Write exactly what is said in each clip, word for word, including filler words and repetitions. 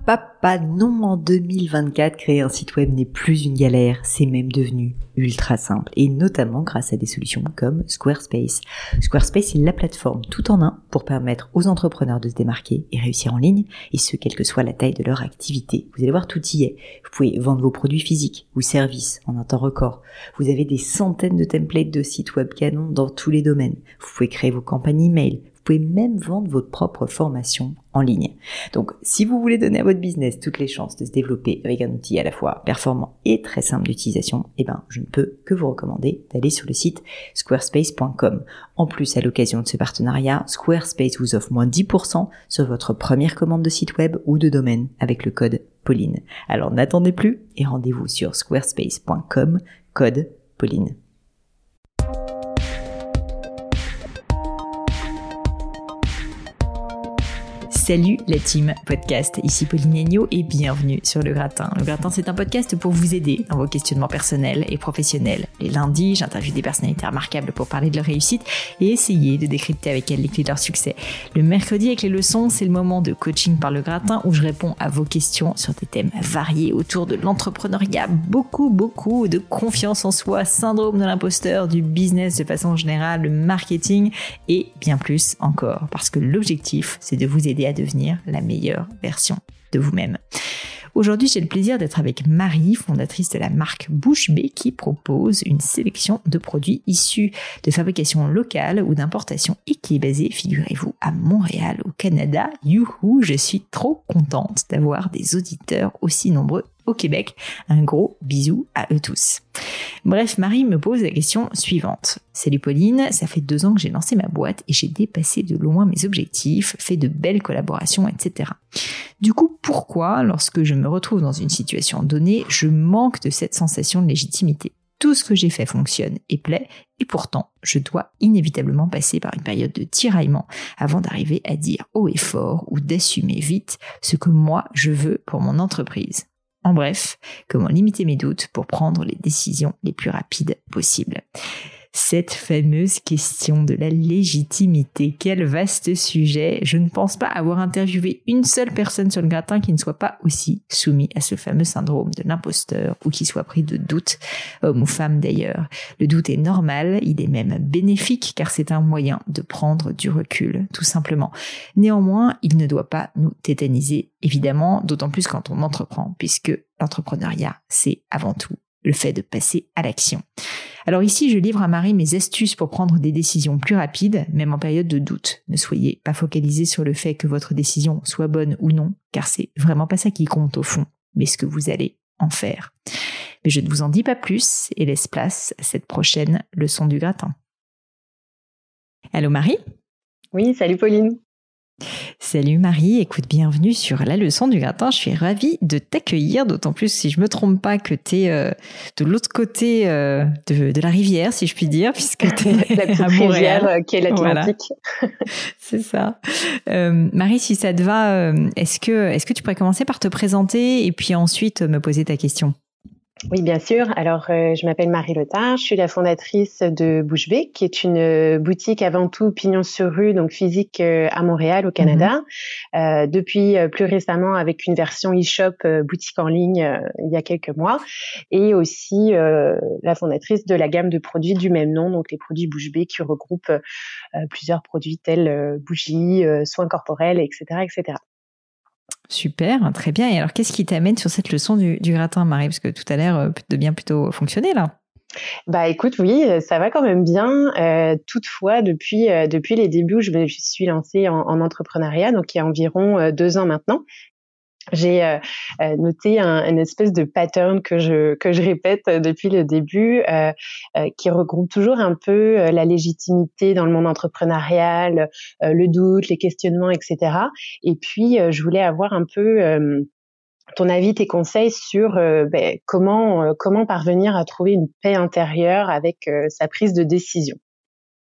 papa, non, en deux mille vingt-quatre, créer un site web n'est plus une galère, c'est même devenu ultra simple, et notamment grâce à des solutions comme Squarespace. Squarespace est la plateforme tout en un pour permettre aux entrepreneurs de se démarquer et réussir en ligne, et ce, quelle que soit la taille de leur activité. Vous allez voir, tout y est. Vous pouvez vendre vos produits physiques ou services en un temps record. Vous avez des centaines de templates de sites web canons dans tous les domaines. Vous pouvez créer vos campagnes email. Vous pouvez même vendre votre propre formation en ligne. Donc, si vous voulez donner à votre business toutes les chances de se développer avec un outil à la fois performant et très simple d'utilisation, eh ben, je ne peux que vous recommander d'aller sur le site squarespace point com. En plus, à l'occasion de ce partenariat, Squarespace vous offre moins dix pour cent sur votre première commande de site web ou de domaine avec le code Pauline. Alors, n'attendez plus et rendez-vous sur squarespace point com, code Pauline. Salut la team podcast, ici Pauline Agneau et bienvenue sur Le Gratin. Le Gratin, c'est un podcast pour vous aider dans vos questionnements personnels et professionnels. Les lundis, j'interviewe des personnalités remarquables pour parler de leur réussite et essayer de décrypter avec elles les clés de leur succès. Le mercredi, avec les leçons, c'est le moment de coaching par Le Gratin où je réponds à vos questions sur des thèmes variés autour de l'entrepreneuriat, beaucoup, beaucoup de confiance en soi, syndrome de l'imposteur, du business de façon générale, le marketing et bien plus encore. Parce que l'objectif, c'est de vous aider à devenir la meilleure version de vous-même. Aujourd'hui, j'ai le plaisir d'être avec Marie, fondatrice de la marque Bouche Bée, qui propose une sélection de produits issus de fabrication locale ou d'importation et qui est basée, figurez-vous, à Montréal, au Canada. Youhou, je suis trop contente d'avoir des auditeurs aussi nombreux au Québec. Un gros bisou à eux tous. Bref, Marie me pose la question suivante. Salut Pauline, ça fait deux ans que j'ai lancé ma boîte et j'ai dépassé de loin mes objectifs, fait de belles collaborations, et cetera. Du coup, pourquoi, lorsque je me retrouve dans une situation donnée, je manque de cette sensation de légitimité ? Tout ce que j'ai fait fonctionne et plaît, et pourtant, je dois inévitablement passer par une période de tiraillement avant d'arriver à dire haut et fort ou d'assumer vite ce que moi je veux pour mon entreprise. En bref, comment limiter mes doutes pour prendre les décisions les plus rapides possibles. Cette fameuse question de la légitimité, quel vaste sujet. Je ne pense pas avoir interviewé une seule personne sur le gratin qui ne soit pas aussi soumis à ce fameux syndrome de l'imposteur ou qui soit pris de doute, homme ou femme d'ailleurs. Le doute est normal, il est même bénéfique car c'est un moyen de prendre du recul, tout simplement. Néanmoins, il ne doit pas nous tétaniser, évidemment, d'autant plus quand on entreprend, puisque l'entrepreneuriat, c'est avant tout le fait de passer à l'action. Alors ici, je livre à Marie mes astuces pour prendre des décisions plus rapides, même en période de doute. Ne soyez pas focalisés sur le fait que votre décision soit bonne ou non, car c'est vraiment pas ça qui compte au fond, mais ce que vous allez en faire. Mais je ne vous en dis pas plus et laisse place à cette prochaine leçon du gratin. Allô Marie ? Oui, salut Pauline. Salut Marie, écoute, bienvenue sur la leçon du gratin. Je suis ravie de t'accueillir, d'autant plus si je me trompe pas que tu es euh, de l'autre côté euh, de, de la rivière, si je puis dire, puisque tu es la petite à Montréal. rivière qui est l'Atlantique. Voilà. C'est ça. Euh, Marie, si ça te va, euh, est-ce que, est-ce que tu pourrais commencer par te présenter et puis ensuite me poser ta question ? Oui, bien sûr. Alors, euh, je m'appelle Marie Letard, je suis la fondatrice de Bouche Bée, qui est une euh, boutique avant tout pignon sur rue, donc physique euh, à Montréal, au Canada. Mm-hmm. Euh, depuis euh, plus récemment, avec une version e-shop euh, boutique en ligne euh, il y a quelques mois, et aussi euh, la fondatrice de la gamme de produits du même nom, donc les produits Bouche Bée, qui regroupent euh, plusieurs produits tels euh, bougies, euh, soins corporels, et cetera, et cetera. Super, très bien. Et alors, qu'est-ce qui t'amène sur cette leçon du, du gratin, Marie ? Parce que tout a l'air de bien plutôt fonctionner, là. Bah écoute, oui, ça va quand même bien. Euh, toutefois, depuis euh, depuis les débuts où je me suis lancée en, en entrepreneuriat, donc il y a environ euh, deux ans maintenant, j'ai euh, noté un, une espèce de pattern que je que je répète depuis le début, euh, euh, qui regroupe toujours un peu euh, la légitimité dans le monde entrepreneurial, euh, le doute, les questionnements, et cetera. Et puis, euh, je voulais avoir un peu euh, ton avis, tes conseils sur euh, ben, comment euh, comment parvenir à trouver une paix intérieure avec euh, sa prise de décision.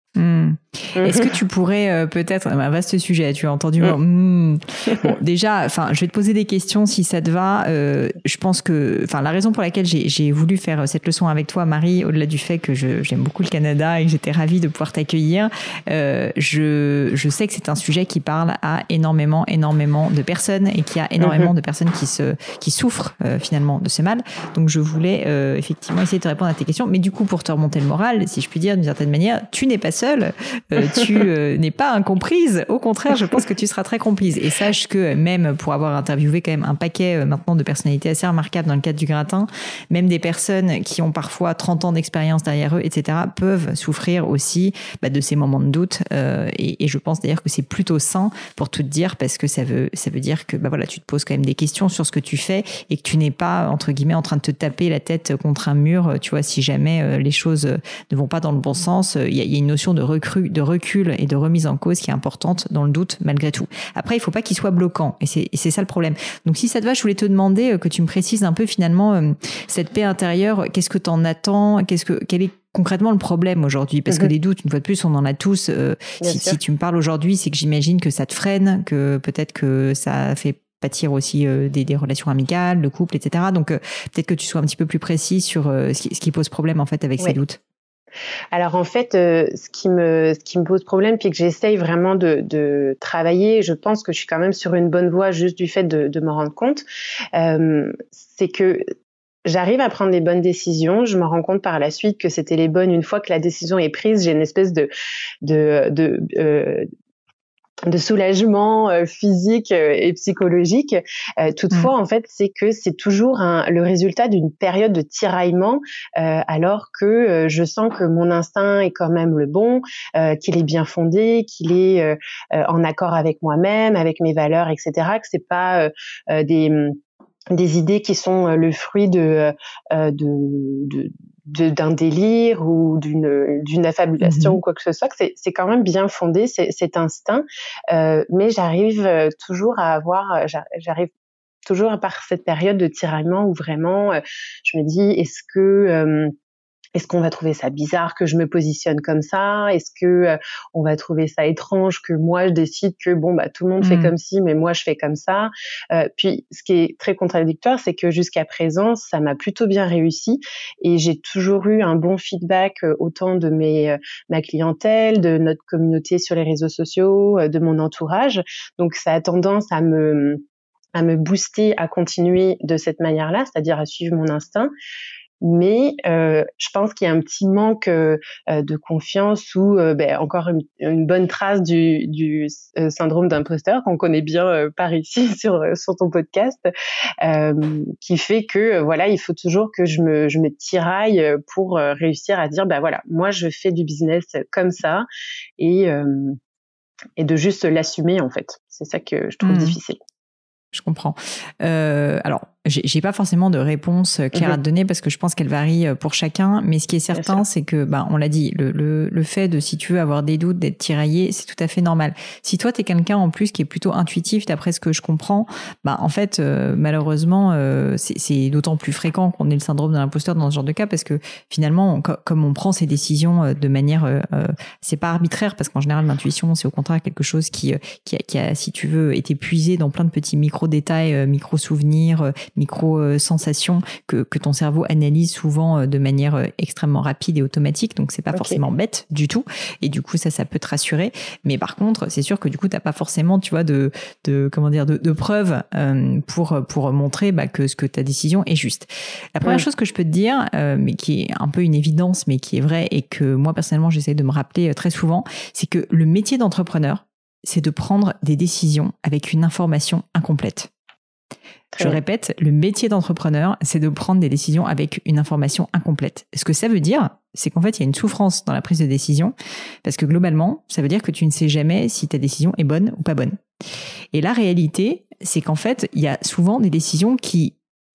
Mmh. Est-ce que tu pourrais euh, peut-être, un vaste sujet, tu as entendu mmh. Mmh. Bon, déjà, enfin, je vais te poser des questions si ça te va. Euh, je pense que, enfin, la raison pour laquelle j'ai, j'ai voulu faire cette leçon avec toi, Marie, au-delà du fait que je, j'aime beaucoup le Canada et que j'étais ravie de pouvoir t'accueillir, euh, je, je sais que c'est un sujet qui parle à énormément, énormément de personnes et qu'il y a énormément mmh. de personnes qui se, qui souffrent euh, finalement de ce mal. Donc, je voulais euh, effectivement essayer de te répondre à tes questions, mais du coup, pour te remonter le moral, si je puis dire d'une certaine manière, tu n'es pas seule. Euh, tu euh, n'es pas incomprise. Au contraire, je pense que tu seras très comprise. Et sache que même pour avoir interviewé quand même un paquet euh, maintenant de personnalités assez remarquables dans le cadre du gratin, même des personnes qui ont parfois trente ans d'expérience derrière eux, et cetera, peuvent souffrir aussi bah, de ces moments de doute. Euh, et, et je pense d'ailleurs que c'est plutôt sain pour tout te dire, parce que ça veut, ça veut dire que bah, voilà, tu te poses quand même des questions sur ce que tu fais et que tu n'es pas, entre guillemets, en train de te taper la tête contre un mur. Tu vois, si jamais euh, les choses ne vont pas dans le bon sens, il y a, y a une notion de recrue, de recul et de remise en cause qui est importante dans le doute malgré tout. Après, il faut pas qu'il soit bloquant et c'est, et c'est ça le problème. Donc si ça te va, je voulais te demander que tu me précises un peu finalement euh, cette paix intérieure, qu'est-ce que t'en attends, qu'est-ce que, quel est concrètement le problème aujourd'hui? Parce mm-hmm. que des doutes, une fois de plus, on en a tous. Euh, si, si tu me parles aujourd'hui, c'est que j'imagine que ça te freine, que peut-être que ça fait pâtir aussi euh, des, des relations amicales, le couple, et cetera. Donc euh, peut-être que tu sois un petit peu plus précis sur euh, ce, qui, ce qui pose problème en fait avec ouais. ces doutes. Alors en fait, euh, ce qui me ce qui me pose problème, puis que j'essaye vraiment de, de travailler, je pense que je suis quand même sur une bonne voie juste du fait de, de m'en rendre compte, euh, c'est que j'arrive à prendre les bonnes décisions. Je me rends compte par la suite que c'était les bonnes. Une fois que la décision est prise, j'ai une espèce de de de euh, de soulagement euh, physique euh, et psychologique. Euh, toutefois, mmh. en fait, c'est que c'est toujours un, le résultat d'une période de tiraillement, euh, alors que euh, je sens que mon instinct est quand même le bon, euh, qu'il est bien fondé, qu'il est euh, euh, en accord avec moi-même, avec mes valeurs, et cetera. Que c'est pas euh, euh, des des idées qui sont le fruit de euh, de, de De, d'un délire ou d'une d'une affabulation mmh. ou quoi que ce soit, que c'est c'est quand même bien fondé, c'est, cet instinct, euh, mais j'arrive toujours à avoir, j'arrive toujours à par cette période de tiraillement où vraiment euh, je me dis est-ce que euh, est-ce qu'on va trouver ça bizarre que je me positionne comme ça? Est-ce que euh, on va trouver ça étrange que moi je décide que bon bah tout le monde mmh. fait comme ci, mais moi je fais comme ça? Euh, puis ce qui est très contradictoire, c'est que jusqu'à présent ça m'a plutôt bien réussi et j'ai toujours eu un bon feedback euh, autant de mes euh, ma clientèle, de notre communauté sur les réseaux sociaux, euh, de mon entourage. Donc ça a tendance à me à me booster à continuer de cette manière-là, c'est-à-dire à suivre mon instinct. Mais euh, je pense qu'il y a un petit manque euh, de confiance ou euh, ben, encore une, une bonne trace du, du euh, syndrome d'imposteur qu'on connaît bien euh, par ici sur sur ton podcast, euh, qui fait que euh, voilà, il faut toujours que je me je me tiraille pour euh, réussir à dire ben voilà, moi je fais du business comme ça et euh, et de juste l'assumer en fait. C'est ça que je trouve mmh. difficile. Je comprends. Euh, alors, j'ai, j'ai pas forcément de réponse claire mmh. à te donner parce que je pense qu'elle varie pour chacun. Mais ce qui est certain, c'est que, bah, on l'a dit, le, le, le fait de, si tu veux avoir des doutes, d'être tiraillé, c'est tout à fait normal. Si toi, t'es quelqu'un en plus qui est plutôt intuitif, d'après ce que je comprends, bah, en fait, euh, malheureusement, euh, c'est, c'est d'autant plus fréquent qu'on ait le syndrome de l'imposteur dans ce genre de cas parce que finalement, on, comme on prend ces décisions de manière, euh, c'est pas arbitraire parce qu'en général, l'intuition, c'est au contraire quelque chose qui, qui a, qui a, si tu veux, été puisé dans plein de petits micros micro-détails, euh, micro-souvenirs, euh, micro-sensations que, que ton cerveau analyse souvent euh, de manière euh, extrêmement rapide et automatique. Donc, c'est pas okay. forcément bête du tout. Et du coup, ça, ça peut te rassurer. Mais par contre, c'est sûr que du coup, t'as pas forcément, tu vois, de, de comment dire, de, de preuves euh, pour pour montrer bah, que ce que ta décision est juste. La première ouais. chose que je peux te dire, euh, mais qui est un peu une évidence, mais qui est vraie et que moi personnellement, j'essaie de me rappeler très souvent, c'est que le métier d'entrepreneur, c'est de prendre des décisions avec une information incomplète. Très Je bien. répète, le métier d'entrepreneur, c'est de prendre des décisions avec une information incomplète. Ce que ça veut dire, c'est qu'en fait, il y a une souffrance dans la prise de décision, parce que globalement, ça veut dire que tu ne sais jamais si ta décision est bonne ou pas bonne. Et la réalité, c'est qu'en fait, il y a souvent des décisions qui,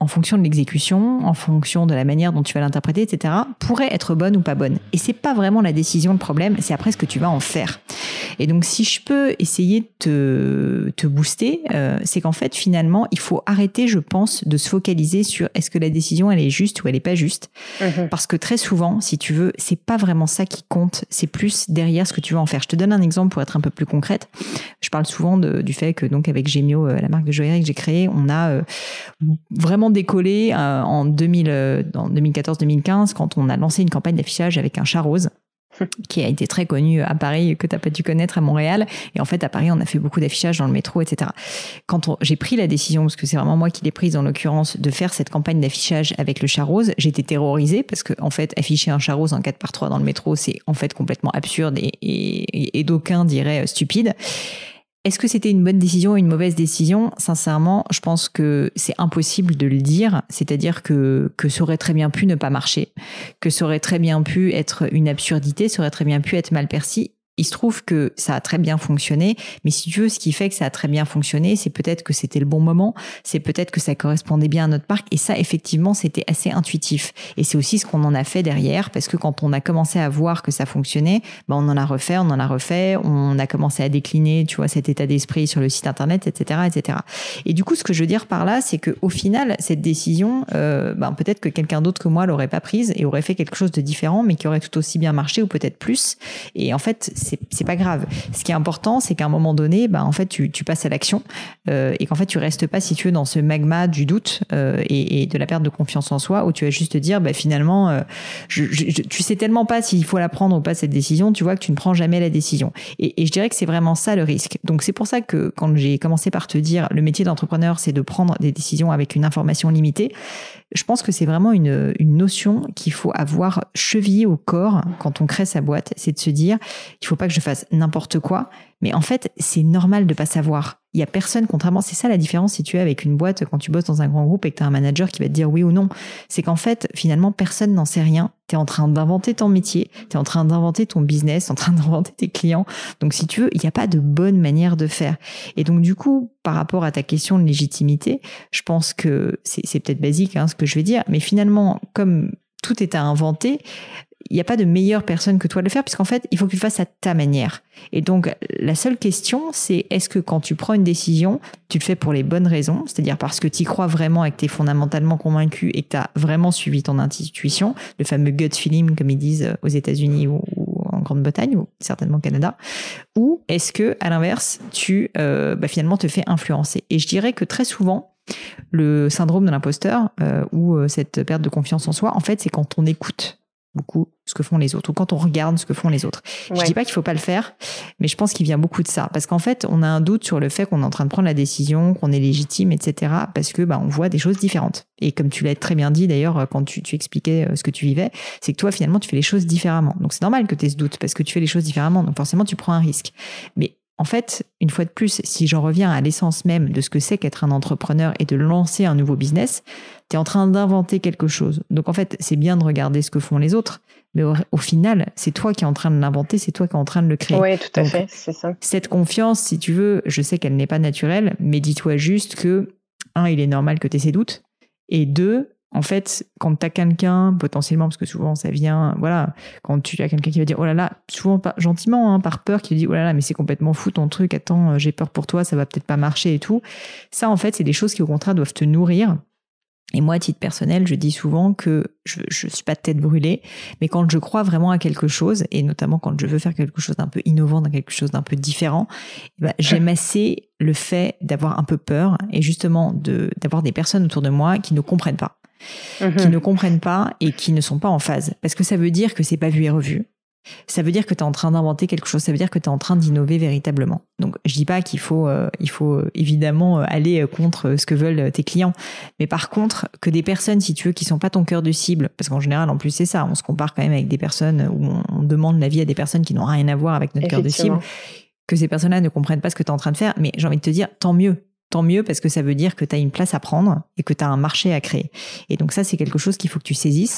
en fonction de l'exécution, en fonction de la manière dont tu vas l'interpréter, et cetera, pourrait être bonne ou pas bonne. Et c'est pas vraiment la décision le problème, c'est après ce que tu vas en faire. Et donc, si je peux essayer de te, te booster, euh, c'est qu'en fait, finalement, il faut arrêter, je pense, de se focaliser sur est-ce que la décision, elle est juste ou elle est pas juste. Mmh. Parce que très souvent, si tu veux, c'est pas vraiment ça qui compte, c'est plus derrière ce que tu veux en faire. Je te donne un exemple pour être un peu plus concrète. Je parle souvent de, du fait que, donc, avec Gemio, euh, la marque de joaillerie que j'ai créée, on a euh, vraiment décollé euh, en deux mille, euh, en deux mille quatorze deux mille quinze quand on a lancé une campagne d'affichage avec un chat rose qui a été très connu à Paris, que tu n'as pas dû connaître à Montréal. Et en fait, à Paris, on a fait beaucoup d'affichage dans le métro, et cetera. Quand on, j'ai pris la décision, parce que c'est vraiment moi qui l'ai prise en l'occurrence, de faire cette campagne d'affichage avec le chat rose, j'étais terrorisée parce que, en fait, afficher un chat rose en quatre par trois dans le métro, c'est en fait complètement absurde et, et, et d'aucuns diraient stupide. Est-ce que c'était une bonne décision ou une mauvaise décision ? Sincèrement, je pense que c'est impossible de le dire. C'est-à-dire que, que ça aurait très bien pu ne pas marcher, que ça aurait très bien pu être une absurdité, ça aurait très bien pu être mal perçu. Il se trouve que ça a très bien fonctionné, mais si tu veux, ce qui fait que ça a très bien fonctionné, c'est peut-être que c'était le bon moment, c'est peut-être que ça correspondait bien à notre marque, et ça, effectivement, c'était assez intuitif. Et c'est aussi ce qu'on en a fait derrière, parce que quand on a commencé à voir que ça fonctionnait, ben on en a refait, on en a refait, on a commencé à décliner, tu vois, cet état d'esprit sur le site internet, et cetera, et cetera. Et du coup, ce que je veux dire par là, c'est que au final, cette décision, euh, ben peut-être que quelqu'un d'autre que moi l'aurait pas prise et aurait fait quelque chose de différent, mais qui aurait tout aussi bien marché ou peut-être plus. Et en fait, c'est c'est pas grave. Ce qui est important, c'est qu'à un moment donné, bah en fait, tu tu passes à l'action euh, et qu'en fait, tu restes pas si tu veux dans ce magma du doute euh, et, et de la perte de confiance en soi, où tu vas juste te dire, bah finalement, euh, je, je, tu sais tellement pas s'il faut la prendre ou pas cette décision, tu vois que tu ne prends jamais la décision. Et, et je dirais que c'est vraiment ça le risque. Donc c'est pour ça que quand j'ai commencé par te dire, le métier d'entrepreneur, c'est de prendre des décisions avec une information limitée. Je pense que c'est vraiment une, une notion qu'il faut avoir chevillée au corps quand on crée sa boîte. C'est de se dire, il faut pas que je fasse n'importe quoi. Mais en fait, c'est normal de pas savoir. Il y a personne, contrairement, c'est ça la différence si tu es avec une boîte quand tu bosses dans un grand groupe et que tu as un manager qui va te dire oui ou non. C'est qu'en fait, finalement, personne n'en sait rien. Tu es en train d'inventer ton métier, tu es en train d'inventer ton business, en train d'inventer tes clients. Donc, si tu veux, il n'y a pas de bonne manière de faire. Et donc, du coup, par rapport à ta question de légitimité, je pense que c'est, c'est peut-être basique hein, ce que je vais dire, mais finalement, comme tout est à inventer, il n'y a pas de meilleure personne que toi de le faire, puisqu'en fait, il faut que tu le fasses à ta manière. Et donc, la seule question, c'est est-ce que quand tu prends une décision, tu le fais pour les bonnes raisons, c'est-à-dire parce que tu y crois vraiment et que tu es fondamentalement convaincu et que tu as vraiment suivi ton intuition, le fameux gut feeling, comme ils disent aux États-Unis ou, ou en Grande-Bretagne, ou certainement au Canada, ou est-ce que, à l'inverse, tu euh, bah, finalement te fais influencer. Et je dirais que très souvent, le syndrome de l'imposteur euh, ou euh, cette perte de confiance en soi, en fait, c'est quand on écoute beaucoup ce que font les autres ou quand on regarde ce que font les autres. Ouais. Je dis pas qu'il faut pas le faire, mais je pense qu'il vient beaucoup de ça parce qu'en fait, on a un doute sur le fait qu'on est en train de prendre la décision, qu'on est légitime, et cetera parce que bah on voit des choses différentes. Et comme tu l'as très bien dit d'ailleurs quand tu, tu expliquais ce que tu vivais, c'est que toi finalement tu fais les choses différemment. Donc c'est normal que tu aies ce doute parce que tu fais les choses différemment. Donc forcément tu prends un risque. Mais en fait, une fois de plus, si j'en reviens à l'essence même de ce que c'est qu'être un entrepreneur et de lancer un nouveau business, tu es en train d'inventer quelque chose. Donc en fait, c'est bien de regarder ce que font les autres, mais au, au final, c'est toi qui es en train de l'inventer, c'est toi qui es en train de le créer. Oui, tout à Donc, fait, c'est ça. Cette confiance, si tu veux, je sais qu'elle n'est pas naturelle, mais dis-toi juste que, un, il est normal que tu aies ces doutes, et deux, en fait, quand tu as quelqu'un, potentiellement, parce que souvent ça vient, voilà, quand tu as quelqu'un qui va dire, oh là là, souvent pas, gentiment, hein, par peur, qui te dit, oh là là, mais c'est complètement fou ton truc, attends, j'ai peur pour toi, ça va peut-être pas marcher et tout. Ça, en fait, c'est des choses qui, au contraire, doivent te nourrir. Et moi, à titre personnel, je dis souvent que je je suis pas de tête brûlée, mais quand je crois vraiment à quelque chose, et notamment quand je veux faire quelque chose d'un peu innovant, d'un quelque chose d'un peu différent, bah, j'aime assez le fait d'avoir un peu peur et justement de d'avoir des personnes autour de moi qui ne comprennent pas. Mmh. qui ne comprennent pas et qui ne sont pas en phase. Parce que ça veut dire que c'est pas vu et revu. Ça veut dire que tu es en train d'inventer quelque chose. Ça veut dire que tu es en train d'innover véritablement. Donc, je dis pas qu'il faut, euh, il faut euh, évidemment aller contre ce que veulent tes clients. Mais par contre, que des personnes, si tu veux, qui sont pas ton cœur de cible, parce qu'en général, en plus, c'est ça. On se compare quand même avec des personnes où on, on demande l'avis à des personnes qui n'ont rien à voir avec notre cœur de cible. Que ces personnes-là ne comprennent pas ce que tu es en train de faire. Mais j'ai envie de te dire, tant mieux. Tant mieux parce que ça veut dire que tu as une place à prendre et que tu as un marché à créer. Et donc ça, c'est quelque chose qu'il faut que tu saisisses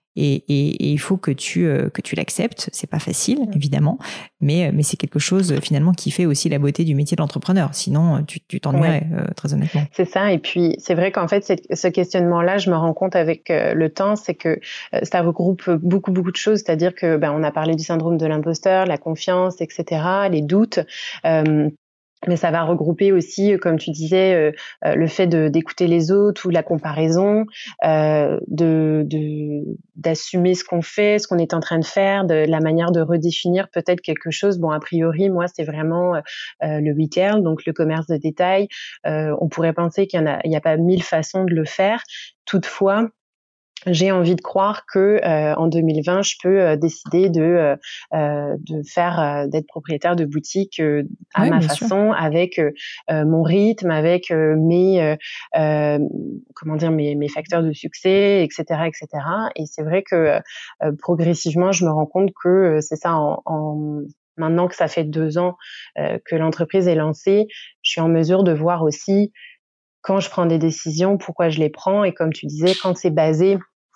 Et, et, et il faut que tu euh, que tu l'acceptes. C'est pas facile, évidemment, mais mais c'est quelque chose finalement qui fait aussi la beauté du métier d'entrepreneur. Sinon, tu tu t'ennuierais, ouais. euh, très honnêtement. C'est ça. Et puis c'est vrai qu'en fait, ce questionnement-là, je me rends compte avec euh, le temps, c'est que euh, ça regroupe beaucoup beaucoup de choses. C'est-à-dire que ben on a parlé du syndrome de l'imposteur, la confiance, et cetera, les doutes. Euh, Mais ça va regrouper aussi, comme tu disais, euh, euh, le fait de, d'écouter les autres ou la comparaison, euh, de, de, d'assumer ce qu'on fait, ce qu'on est en train de faire, de la manière de redéfinir peut-être quelque chose. Bon, a priori, moi, c'est vraiment euh, le retail, donc le commerce de détail. Euh, on pourrait penser qu'il y en a, il y a pas mille façons de le faire. Toutefois, j'ai envie de croire que euh, en deux mille vingt, je peux euh, décider de euh, de faire euh, d'être propriétaire de boutique euh, à ouais, ma façon, sûr. Avec euh, mon rythme, avec euh, mes euh, euh, comment dire mes mes facteurs de succès, et cetera, et cetera. Et c'est vrai que euh, progressivement, je me rends compte que euh, c'est ça. En, en maintenant que ça fait deux ans euh, que l'entreprise est lancée, je suis en mesure de voir aussi quand je prends des décisions, pourquoi je les prends. Et comme tu disais, quand c'est basé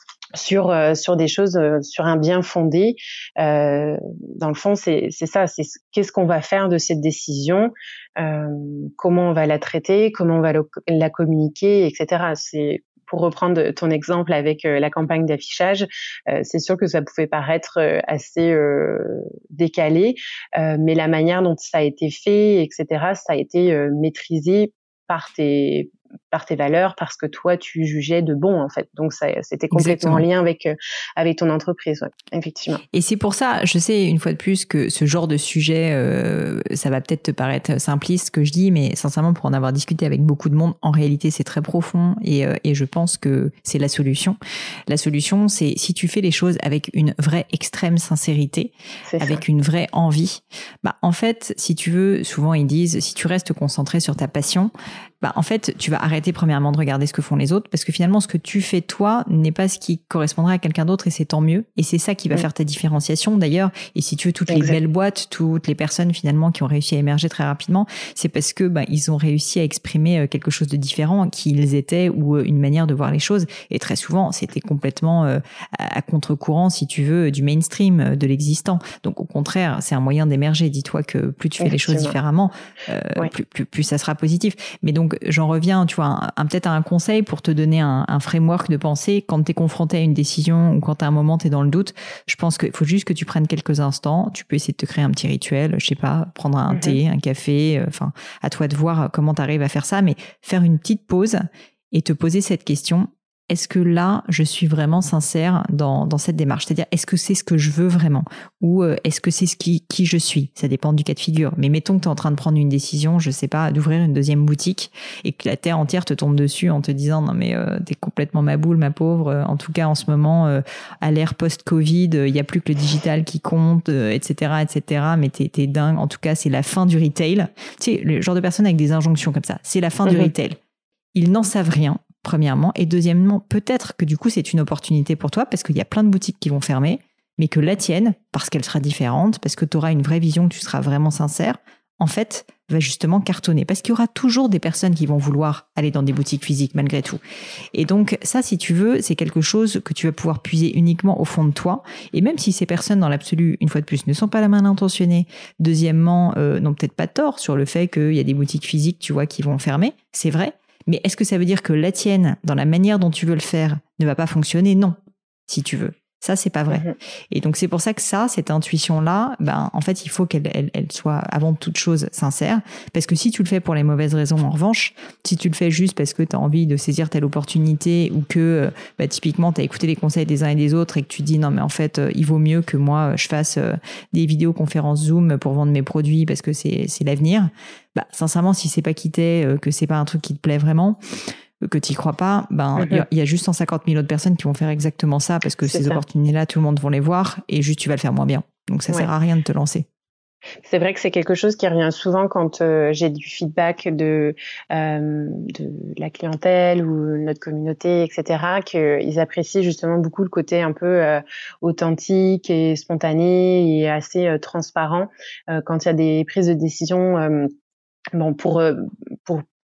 sur euh, sur des choses, euh, sur un bien fondé, euh, dans le fond, c'est c'est ça, c'est qu'est-ce qu'on va faire de cette décision, euh, comment on va la traiter, comment on va le, la communiquer, et cetera. C'est pour reprendre ton exemple avec euh, la campagne d'affichage, euh, c'est sûr que ça pouvait paraître euh, assez euh, décalé, euh, mais la manière dont ça a été fait, et cetera, ça a été euh, maîtrisé par tes par tes valeurs, parce que toi tu jugeais de bon, en fait. Donc ça, c'était complètement Exactement. En lien avec euh, avec ton entreprise, ouais, effectivement. Et c'est pour ça, je sais une fois de plus que ce genre de sujet, euh, ça va peut-être te paraître simpliste ce que je dis, mais sincèrement, pour en avoir discuté avec beaucoup de monde, en réalité c'est très profond et euh, et je pense que c'est la solution. La solution, c'est si tu fais les choses avec une vraie extrême sincérité, c'est avec ça. Une vraie envie. Bah en fait, si tu veux, souvent ils disent, si tu restes concentré sur ta passion, bah en fait, tu vas arrêter premièrement de regarder ce que font les autres, parce que finalement, ce que tu fais toi n'est pas ce qui correspondrait à quelqu'un d'autre, et c'est tant mieux. Et c'est ça qui va mmh. faire ta différenciation, d'ailleurs. Et si tu veux, toutes exact. Les belles boîtes, toutes les personnes finalement qui ont réussi à émerger très rapidement, c'est parce que bah ils ont réussi à exprimer quelque chose de différent qui ils étaient, ou une manière de voir les choses. Et très souvent, c'était complètement euh, à contre-courant, si tu veux, du mainstream, de l'existant. Donc au contraire, c'est un moyen d'émerger. Dis-toi que plus tu fais les choses différemment, euh, oui. plus, plus plus ça sera positif. Mais donc j'en reviens, tu vois, un, un, peut-être à un conseil pour te donner un, un framework de pensée quand tu es confronté à une décision ou quand à un moment tu es dans le doute. Je pense qu'il faut juste que tu prennes quelques instants. Tu peux essayer de te créer un petit rituel, je sais pas, prendre un mm-hmm. thé, un café, enfin, euh, à toi de voir comment tu arrives à faire ça, mais faire une petite pause et te poser cette question. Est-ce que là, je suis vraiment sincère dans, dans cette démarche? C'est-à-dire, est-ce que c'est ce que je veux vraiment? Ou euh, est-ce que c'est ce qui, qui je suis? Ça dépend du cas de figure. Mais mettons que tu es en train de prendre une décision, je sais pas, d'ouvrir une deuxième boutique et que la terre entière te tombe dessus en te disant « Non mais euh, t'es complètement ma boule, ma pauvre. En tout cas, en ce moment, euh, à l'ère post-Covid, il euh, n'y a plus que le digital qui compte, euh, et cetera, et cetera. Mais t'es, t'es dingue. En tout cas, c'est la fin du retail. » Tu sais, le genre de personne avec des injonctions comme ça. C'est la fin mmh. du retail. Ils n'en savent rien. Premièrement, et deuxièmement, peut-être que du coup c'est une opportunité pour toi parce qu'il y a plein de boutiques qui vont fermer, mais que la tienne, parce qu'elle sera différente, parce que tu auras une vraie vision, que tu seras vraiment sincère, en fait, va justement cartonner. Parce qu'il y aura toujours des personnes qui vont vouloir aller dans des boutiques physiques malgré tout. Et donc ça, si tu veux, c'est quelque chose que tu vas pouvoir puiser uniquement au fond de toi. Et même si ces personnes, dans l'absolu, une fois de plus, ne sont pas la mal intentionnées, deuxièmement, euh, n'ont peut-être pas tort sur le fait qu'il y a des boutiques physiques, tu vois, qui vont fermer, c'est vrai. Mais est-ce que ça veut dire que la tienne, dans la manière dont tu veux le faire, ne va pas fonctionner? Non, si tu veux. Ça, c'est pas vrai. Mmh. Et donc, c'est pour ça que ça, cette intuition-là, ben, en fait, il faut qu'elle elle, elle soit avant toute chose sincère. Parce que si tu le fais pour les mauvaises raisons, en revanche, si tu le fais juste parce que tu as envie de saisir telle opportunité ou que, bah, typiquement, tu as écouté les conseils des uns et des autres et que tu dis non, mais en fait, euh, il vaut mieux que moi, je fasse euh, des vidéoconférences Zoom pour vendre mes produits parce que c'est, c'est l'avenir. Bah, sincèrement, si c'est pas quitté, euh, que c'est pas un truc qui te plaît vraiment, que tu y crois pas, ben il mm-hmm. y, y a juste cent cinquante mille autres personnes qui vont faire exactement ça parce que c'est ces ça. Opportunités-là, tout le monde va les voir et juste tu vas le faire moins bien. Donc ça ouais. sert à rien de te lancer. C'est vrai que c'est quelque chose qui revient souvent quand euh, j'ai du feedback de euh, de la clientèle ou notre communauté, et cetera. Qu'ils apprécient justement beaucoup le côté un peu euh, authentique et spontané et assez euh, transparent euh, quand il y a des prises de décision. Euh, bon pour euh, pour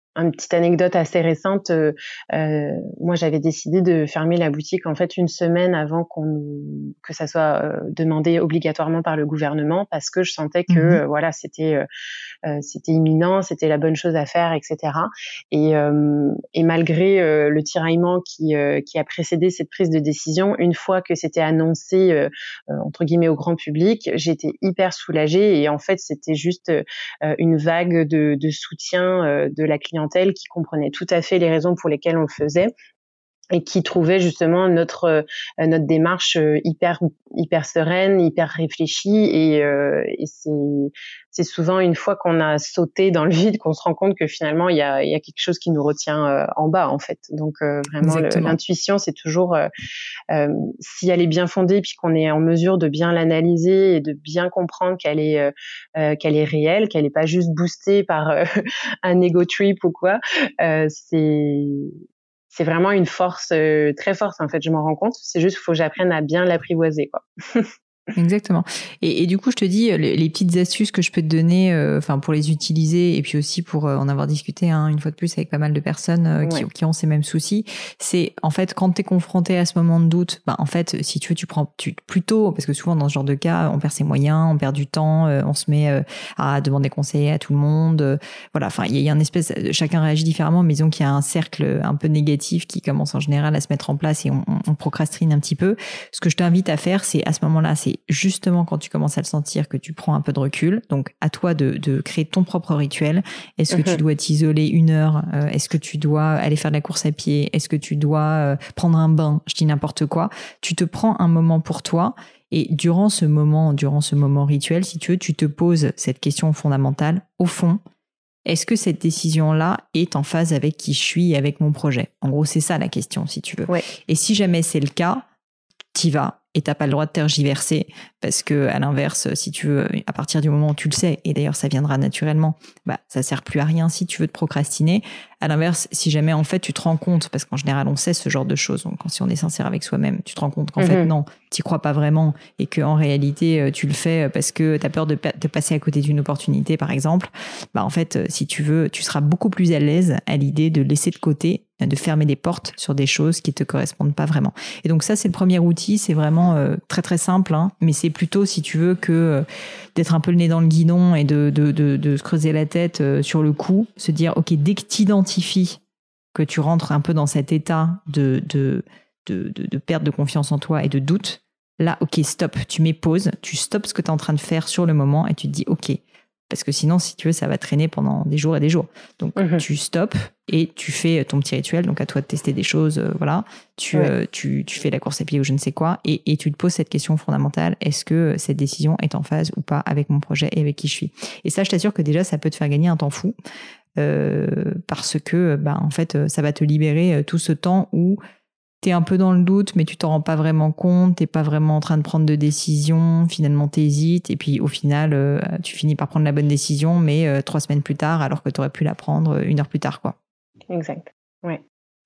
une petite anecdote assez récente. Euh, euh, moi, j'avais décidé de fermer la boutique en fait une semaine avant qu'on que ça soit euh, demandé obligatoirement par le gouvernement parce que je sentais que Mmh. euh, voilà, c'était euh, euh, c'était imminent, c'était la bonne chose à faire, et cetera. Et, euh, et malgré euh, le tiraillement qui euh, qui a précédé cette prise de décision, une fois que c'était annoncé euh, euh, entre guillemets au grand public, j'étais hyper soulagée et en fait, c'était juste euh, une vague de, de soutien euh, de la clientèle qui comprenait tout à fait les raisons pour lesquelles on le faisait et qui trouvait justement notre euh, notre démarche euh, hyper hyper sereine, hyper réfléchie et, euh, et c'est c'est souvent une fois qu'on a sauté dans le vide qu'on se rend compte que finalement il y a il y a quelque chose qui nous retient euh, en bas en fait. Donc euh, vraiment le, l'intuition c'est toujours euh, euh, si elle est bien fondée puis qu'on est en mesure de bien l'analyser et de bien comprendre qu'elle est euh, euh, qu'elle est réelle, qu'elle est pas juste boostée par euh, un ego trip ou quoi, euh, c'est c'est vraiment une force euh, très forte en fait, je m'en rends compte. C'est juste qu'il faut que j'apprenne à bien l'apprivoiser quoi. Exactement. Et, et du coup, je te dis, les, les petites astuces que je peux te donner, enfin euh, pour les utiliser et puis aussi pour euh, en avoir discuté hein, une fois de plus avec pas mal de personnes euh, qui, ouais. qui ont ces mêmes soucis, c'est en fait quand t'es confronté à ce moment de doute, bah en fait si tu veux, tu prends tu, plutôt parce que souvent dans ce genre de cas, on perd ses moyens, on perd du temps, euh, on se met euh, à demander conseil à tout le monde, euh, voilà. Enfin, il y, y a une espèce, chacun réagit différemment, mais disons qu'il y a un cercle un peu négatif qui commence en général à se mettre en place et on, on, on procrastine un petit peu. Ce que je t'invite à faire, c'est à ce moment-là, c'est justement quand tu commences à le sentir que tu prends un peu de recul. Donc à toi de, de créer ton propre rituel. Est-ce que mmh. tu dois t'isoler une heure? euh, Est-ce que tu dois aller faire de la course à pied? Est-ce que tu dois euh, prendre un bain? Je dis n'importe quoi. Tu te prends un moment pour toi et durant ce moment, durant ce moment rituel, si tu veux, tu te poses cette question fondamentale. Au fond, est-ce que cette décision-là est en phase avec qui je suis et avec mon projet? En gros, c'est ça la question, si tu veux. Ouais. Et si jamais c'est le cas, t'y vas. Et t'as pas le droit de tergiverser parce que à l'inverse, si tu veux, à partir du moment où tu le sais, et d'ailleurs ça viendra naturellement, bah ça sert plus à rien si tu veux te procrastiner. À l'inverse, si jamais en fait tu te rends compte, parce qu'en général on sait ce genre de choses, donc quand si on est sincère avec soi-même, tu te rends compte qu'en mm-hmm. fait non, t'y crois pas vraiment et que en réalité tu le fais parce que t'as peur de, pa- de passer à côté d'une opportunité par exemple. Bah en fait, si tu veux, tu seras beaucoup plus à l'aise à l'idée de laisser de côté, de fermer des portes sur des choses qui te correspondent pas vraiment. Et donc ça c'est le premier outil, c'est vraiment euh, très très simple, hein, mais c'est plutôt si tu veux que euh, d'être un peu le nez dans le guidon et de de de, de se creuser la tête euh, sur le coup, se dire ok, dès que t'identifies que tu rentres un peu dans cet état de de de de, de perte de confiance en toi et de doute, là ok stop, tu mets pause, tu stoppes ce que tu es en train de faire sur le moment et tu te dis ok. Parce que sinon, si tu veux, ça va traîner pendant des jours et des jours. Donc, mmh. tu stoppes et tu fais ton petit rituel. Donc, à toi de tester des choses, euh, voilà. Tu, ouais. euh, tu, tu fais la course à pied ou je ne sais quoi. Et, et tu te poses cette question fondamentale. Est-ce que cette décision est en phase ou pas avec mon projet et avec qui je suis? Et ça, je t'assure que déjà, ça peut te faire gagner un temps fou. Euh, parce que, bah, en fait, ça va te libérer tout ce temps où t'es un peu dans le doute, mais tu t'en rends pas vraiment compte, t'es pas vraiment en train de prendre de décision, finalement t'hésites, et puis au final, euh, tu finis par prendre la bonne décision, mais euh, trois semaines plus tard, alors que t'aurais pu la prendre une heure plus tard, quoi. Exact, ouais.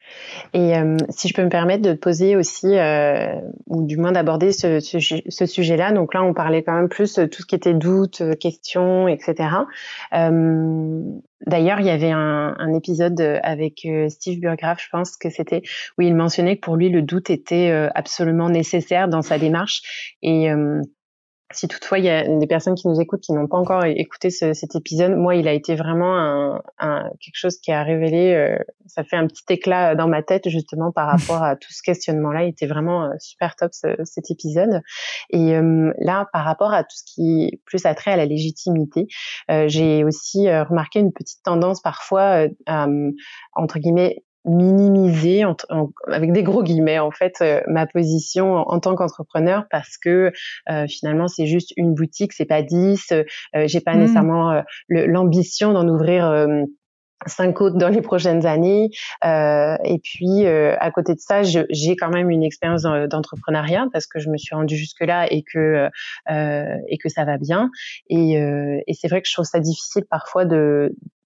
Et euh, si je peux me permettre de te poser aussi, euh, ou du moins d'aborder ce, ce, ce sujet-là, donc là on parlait quand même plus de tout ce qui était doute, questions, et cetera. Euh, d'ailleurs, il y avait un, un épisode avec Steve Burgraff, je pense que c'était, où il mentionnait que pour lui le doute était absolument nécessaire dans sa démarche. Et euh, si toutefois il y a des personnes qui nous écoutent qui n'ont pas encore écouté ce, cet épisode, moi il a été vraiment un, un, quelque chose qui a révélé, euh, ça fait un petit éclat dans ma tête justement par rapport à tout ce questionnement-là. Il était vraiment euh, super top ce, cet épisode. Et euh, là, par rapport à tout ce qui est plus attrait à la légitimité, euh, j'ai aussi euh, remarqué une petite tendance parfois euh, à, entre guillemets, minimiser en, en, avec des gros guillemets en fait euh, ma position en, en tant qu'entrepreneur parce que euh, finalement c'est juste une boutique, c'est pas dix, euh, j'ai pas mmh. nécessairement euh, le, l'ambition d'en ouvrir euh, cinq autres dans les prochaines années euh, et puis euh, à côté de ça je, j'ai quand même une expérience d'entrepreneuriat parce que je me suis rendue jusque là et que euh, et que ça va bien et, euh, et c'est vrai que je trouve ça difficile parfois de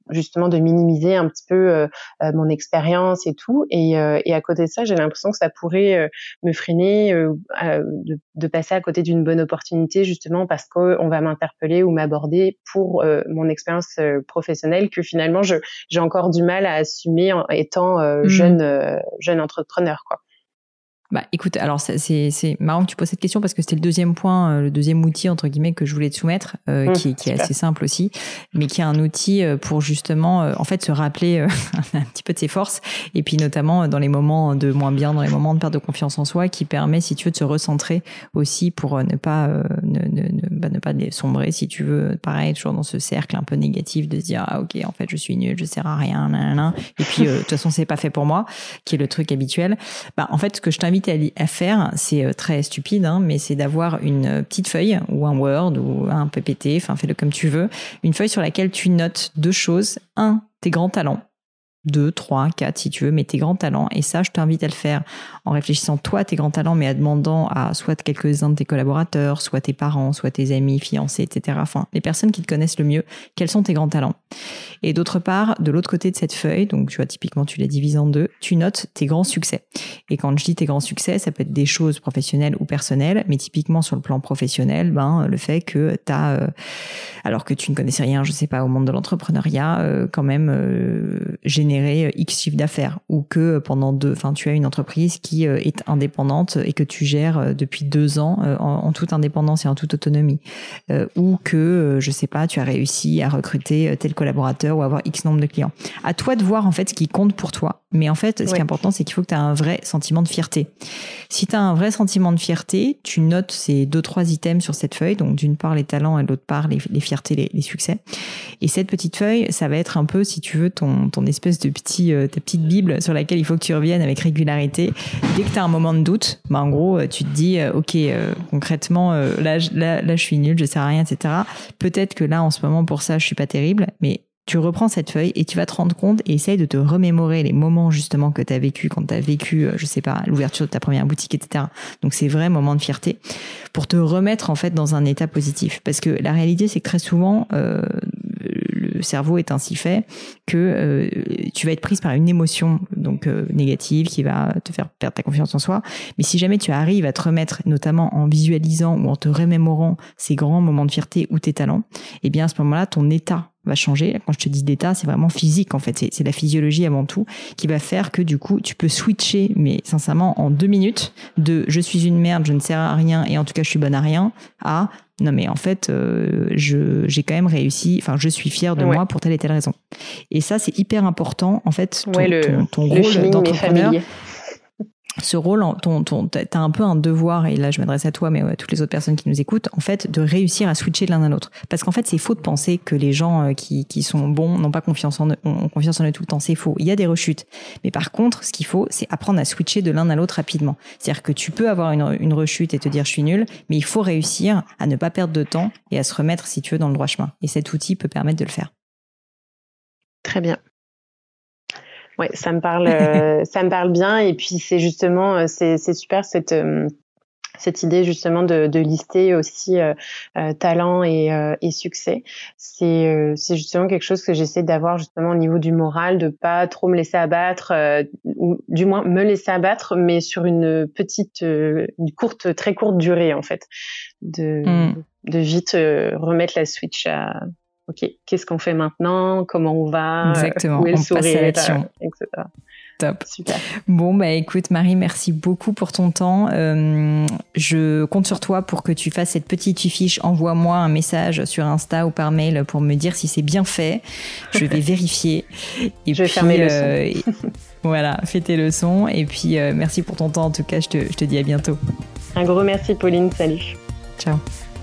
justement de minimiser un petit peu euh, euh, mon expérience et tout. Et, euh, et à côté de ça, j'ai l'impression que ça pourrait euh, me freiner euh, euh, de, de passer à côté d'une bonne opportunité, justement parce qu'on va m'interpeller ou m'aborder pour euh, mon expérience euh, professionnelle que finalement je, j'ai encore du mal à assumer en étant euh, mmh. jeune euh, jeune entrepreneur, quoi. Bah, écoute, alors c'est, c'est, c'est marrant que tu poses cette question parce que c'était le deuxième point, euh, le deuxième outil entre guillemets que je voulais te soumettre, euh, mmh, qui, qui est assez simple aussi, mais qui est un outil pour justement, euh, en fait, se rappeler euh, un petit peu de ses forces et puis notamment dans les moments de moins bien, dans les moments de perte de confiance en soi, qui permet, si tu veux, de se recentrer aussi pour ne pas euh, ne, ne, ne, bah, ne pas sombrer, si tu veux, pareil, toujours dans ce cercle un peu négatif de se dire ah ok, en fait, je suis nulle, je sers à rien, nan, nan, nan. Et puis euh, de toute façon, c'est pas fait pour moi, qui est le truc habituel. Bah, en fait, ce que je t'invite à faire, c'est très stupide, hein, mais c'est d'avoir une petite feuille ou un Word ou un P P T, enfin fais-le comme tu veux, une feuille sur laquelle tu notes deux choses. Un, tes grands talents. Deux, trois, quatre si tu veux, mais tes grands talents. Et ça, je t'invite à le faire en réfléchissant toi à tes grands talents, mais en demandant à soit quelques-uns de tes collaborateurs, soit tes parents, soit tes amis, fiancés, et cetera. Enfin, les personnes qui te connaissent le mieux, quels sont tes grands talents. Et d'autre part, de l'autre côté de cette feuille, donc tu vois, typiquement, tu la divises en deux, tu notes tes grands succès. Et quand je dis tes grands succès, ça peut être des choses professionnelles ou personnelles, mais typiquement sur le plan professionnel, ben, le fait que t'as, euh, alors que tu ne connaissais rien, je sais pas, au monde de l'entrepreneuriat, euh, quand même, euh, générer X chiffre d'affaires, ou que pendant deux, enfin, tu as une entreprise qui est indépendante et que tu gères depuis deux ans en, en toute indépendance et en toute autonomie, euh, ou que, je sais pas, tu as réussi à recruter tel collaborateur ou avoir X nombre de clients. À toi de voir, en fait, ce qui compte pour toi. Mais en fait, ce ouais. qui est important, c'est qu'il faut que tu aies un vrai sentiment de fierté. Si tu as un vrai sentiment de fierté, tu notes ces deux, trois items sur cette feuille. Donc, d'une part, les talents et de l'autre part, les, les fiertés, les, les succès. Et cette petite feuille, ça va être un peu, si tu veux, ton, ton espèce de petit, euh, ta petite bible sur laquelle il faut que tu reviennes avec régularité. Dès que tu as un moment de doute, bah, en gros, tu te dis, euh, OK, euh, concrètement, euh, là, là, là, je suis nulle, je sers à rien, et cetera. Peut-être que là, en ce moment, pour ça, je suis pas terrible, mais tu reprends cette feuille et tu vas te rendre compte et essaye de te remémorer les moments justement que tu as vécu quand tu as vécu, je sais pas, l'ouverture de ta première boutique, et cetera. Donc, ces vrais moments de fierté pour te remettre en fait dans un état positif. Parce que la réalité, c'est que très souvent, euh, le cerveau est ainsi fait que euh, tu vas être prise par une émotion donc euh, négative qui va te faire perdre ta confiance en soi. Mais si jamais tu arrives à te remettre, notamment en visualisant ou en te remémorant ces grands moments de fierté ou tes talents, eh bien à ce moment-là, ton état va changer. Quand je te dis d'état, c'est vraiment physique en fait, c'est, c'est la physiologie avant tout qui va faire que du coup tu peux switcher, mais sincèrement en deux minutes, de je suis une merde, je ne sers à rien et en tout cas je suis bonne à rien, à non mais en fait euh, je j'ai quand même réussi, enfin je suis fière de ouais. moi pour telle et telle raison. Et ça c'est hyper important en fait, ton, ouais, le, ton, ton le rôle d'entrepreneur. Ce rôle, ton, ton, t'as un peu un devoir, et là je m'adresse à toi, mais à toutes les autres personnes qui nous écoutent, en fait, de réussir à switcher de l'un à l'autre. Parce qu'en fait, c'est faux de penser que les gens qui, qui sont bons n'ont pas confiance en eux, ont confiance en eux tout le temps. C'est faux. Il y a des rechutes. Mais par contre, ce qu'il faut, c'est apprendre à switcher de l'un à l'autre rapidement. C'est-à-dire que tu peux avoir une, une rechute et te dire je suis nul, mais il faut réussir à ne pas perdre de temps et à se remettre, si tu veux, dans le droit chemin. Et cet outil peut permettre de le faire. Très bien. Ouais, ça me parle, euh, ça me parle bien. Et puis c'est justement, c'est, c'est super cette euh, cette idée justement de, de lister aussi euh, euh, talent et, euh, et succès. C'est euh, c'est justement quelque chose que j'essaie d'avoir justement au niveau du moral, de pas trop me laisser abattre, euh, ou du moins me laisser abattre, mais sur une petite, euh, une courte, très courte durée en fait, de mm. de vite euh, remettre la switch à OK, qu'est-ce qu'on fait maintenant? Comment on va? Exactement, où est le on sourire, passe à l'action. et cetera. Top. Super. Bon, bah écoute Marie, merci beaucoup pour ton temps. Euh, je compte sur toi pour que tu fasses cette petite fiche. Envoie-moi un message sur Insta ou par mail pour me dire si c'est bien fait. Je vais vérifier. Et je vais puis, faire mes euh, leçons. Voilà, fais tes leçons. Et puis, euh, merci pour ton temps. En tout cas, je te, je te dis à bientôt. Un gros merci Pauline. Salut. Ciao.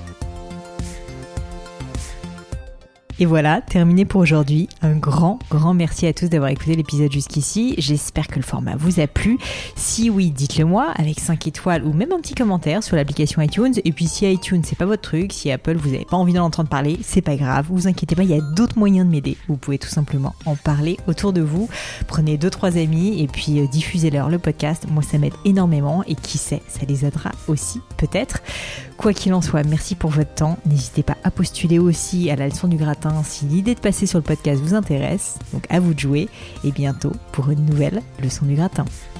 Et voilà, terminé pour aujourd'hui. Un grand, grand merci à tous d'avoir écouté l'épisode jusqu'ici. J'espère que le format vous a plu. Si oui, dites-le moi avec cinq étoiles ou même un petit commentaire sur l'application iTunes. Et puis si iTunes, c'est pas votre truc, si Apple, vous n'avez pas envie d'en entendre parler, c'est pas grave. Vous inquiétez pas, il y a d'autres moyens de m'aider. Vous pouvez tout simplement en parler autour de vous. Prenez deux, trois amis et puis euh, diffusez-leur le podcast. Moi, ça m'aide énormément et qui sait, ça les aidera aussi, peut-être. Quoi qu'il en soit, merci pour votre temps. N'hésitez pas à postuler aussi à la leçon du gratin gratin si l'idée de passer sur le podcast vous intéresse. Donc à vous de jouer et bientôt pour une nouvelle leçon du gratin.